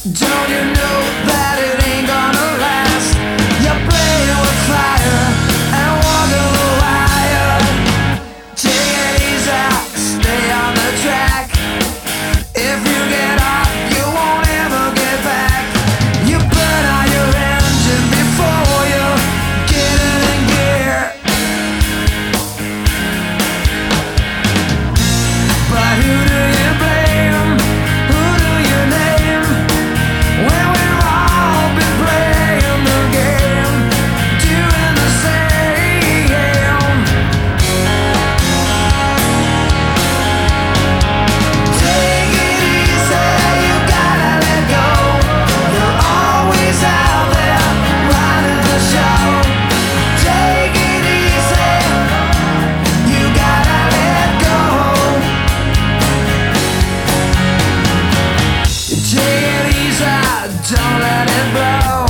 Don't you know that it ain't gonna last? You're playing with fire and walking the wire. Take it easy, stay on the track. If you get off, you won't ever get back. You burn out your engine before you get it in gear. But who do you blame? Who do you name? When we've all been playing the game, doing the same. Take it easy, you gotta let go. You're always out there running the show. Take it easy, you gotta let go. Take it easy, don't let it blow.